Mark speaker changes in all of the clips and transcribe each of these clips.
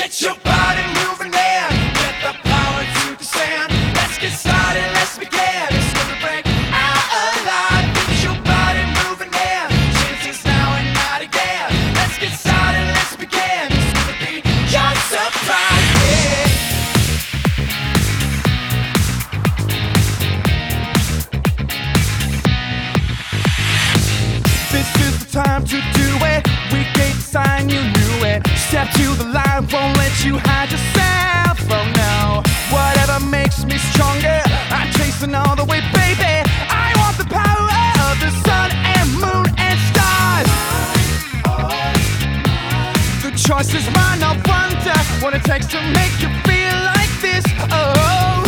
Speaker 1: Get your body moving there. Get the power to the sand. Let's get started, let's begin. It's gonna break out alive. Get your body moving there. Chances now and not again. Let's get started, let's begin. It's gonna be your surprise. Yeah. This is the time to do it. We gave the sign, you knew it. Step to the line, won't let you hide yourself. Oh no, whatever makes me stronger, I'm chasing all the way, baby. I want the power of the sun and moon and stars. The choice is mine, I wonder what it takes to make you feel like this. Oh,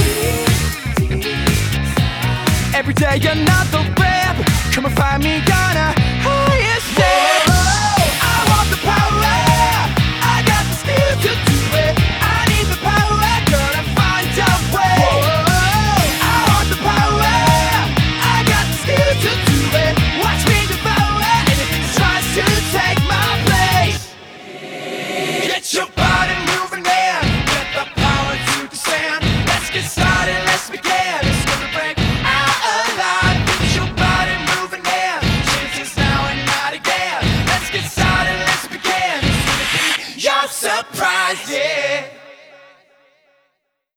Speaker 1: every day another rap. Come and find me on a higher step. I want the power, I got the skill to do it. I need the power, gonna find a way. I want the power, I got the skill to do it. Watch me devour anything that tries to take my place. Get your body moving there. Get the power to the sand. Let's get started, let's begin. It's gonna break out alive. Get your body moving there. Chances now and not again. Let's get started, let's begin. It's gonna be your surprise. Yeah.